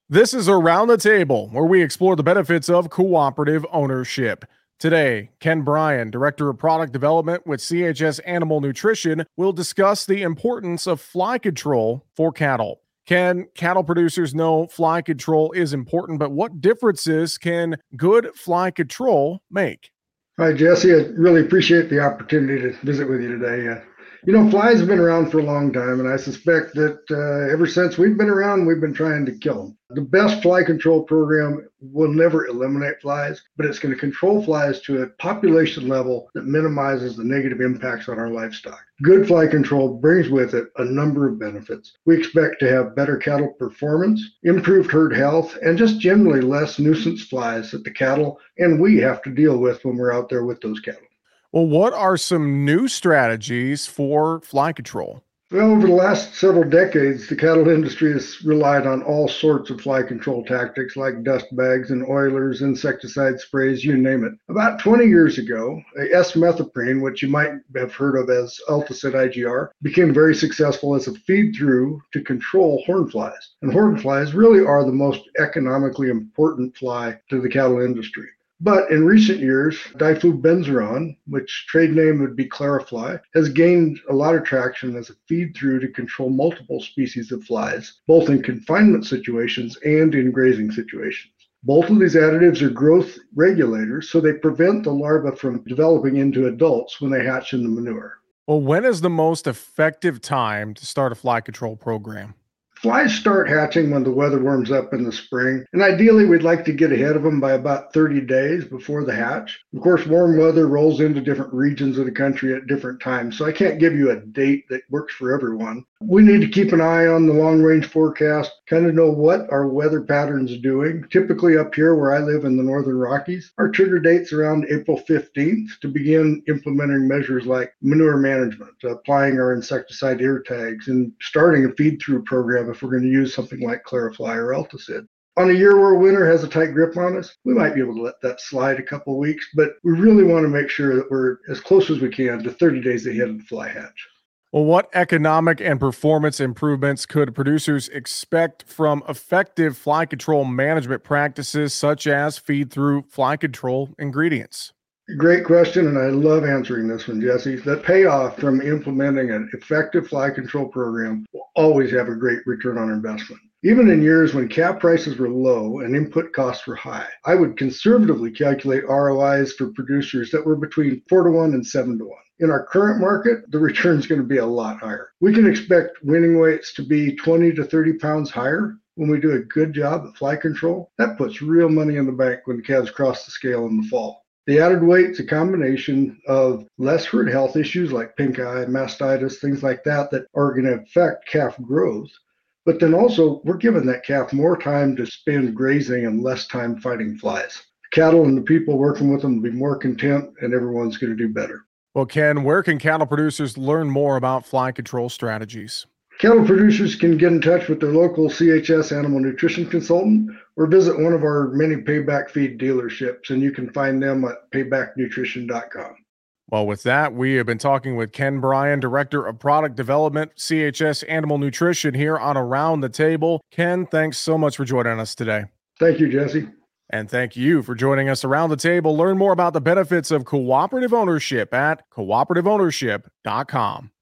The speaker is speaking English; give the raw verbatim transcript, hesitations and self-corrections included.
This is Around the Table, where we explore the benefits of cooperative ownership. Today, Ken Bryan, Director of Product Development with C H S Animal Nutrition, will discuss the importance of fly control for cattle. Ken, cattle producers know fly control is important, but what differences can good fly control make? Hi, Jesse. I really appreciate the opportunity to visit with you today. Uh, you know, flies have been around for a long time, and I suspect that uh, ever since we've been around, we've been trying to kill them. The best fly control program will never eliminate flies, but it's going to control flies to a population level that minimizes the negative impacts on our livestock. Good fly control brings with it a number of benefits. We expect to have better cattle performance, improved herd health, and just generally less nuisance flies that the cattle and we have to deal with when we're out there with those cattle. Well, what are some new strategies for fly control? Well, over the last several decades, the cattle industry has relied on all sorts of fly control tactics like dust bags and oilers, insecticide sprays, you name it. About twenty years ago, S-methoprene, which you might have heard of as Altosid I G R, became very successful as a feed-through to control horn flies. And horn flies really are the most economically important fly to the cattle industry. But in recent years, diflubenzuron, which trade name would be Clarifly, has gained a lot of traction as a feed-through to control multiple species of flies, both in confinement situations and in grazing situations. Both of these additives are growth regulators, so they prevent the larvae from developing into adults when they hatch in the manure. Well, when is the most effective time to start a fly control program? Flies start hatching when the weather warms up in the spring, and ideally we'd like to get ahead of them by about thirty days before the hatch. Of course, warm weather rolls into different regions of the country at different times, so I can't give you a date that works for everyone. We need to keep an eye on the long-range forecast, kind of know what our weather patterns are doing. Typically up here where I live in the Northern Rockies, our trigger date's around April fifteenth to begin implementing measures like manure management, applying our insecticide ear tags, and starting a feed-through program if we're going to use something like Clarifly or Altosid. On a year where winter has a tight grip on us, we might be able to let that slide a couple of weeks, but we really want to make sure that we're as close as we can to thirty days ahead of the fly hatch. Well, what economic and performance improvements could producers expect from effective fly control management practices such as feed-through fly control ingredients? Great question, and I love answering this one, Jesse. The payoff from implementing an effective fly control program will always have a great return on investment. Even in years when calf prices were low and input costs were high, I would conservatively calculate R O Is for producers that were between four to one and seven to one. In our current market, the return is going to be a lot higher. We can expect winning weights to be twenty to thirty pounds higher when we do a good job at fly control. That puts real money in the bank when the calves cross the scale in the fall. The added weight is a combination of less herd health issues like pink eye, mastitis, things like that that are going to affect calf growth. But then also, we're giving that calf more time to spend grazing and less time fighting flies. The cattle and the people working with them will be more content, and everyone's going to do better. Well, Ken, where can cattle producers learn more about fly control strategies? Cattle producers can get in touch with their local C H S animal nutrition consultant or visit one of our many Payback feed dealerships, and you can find them at payback nutrition dot com. Well, with that, we have been talking with Ken Bryan, Director of Product Development, C H S Animal Nutrition, here on Around the Table. Ken, thanks so much for joining us today. Thank you, Jesse. And thank you for joining us around the table. Learn more about the benefits of cooperative ownership at cooperative ownership dot com.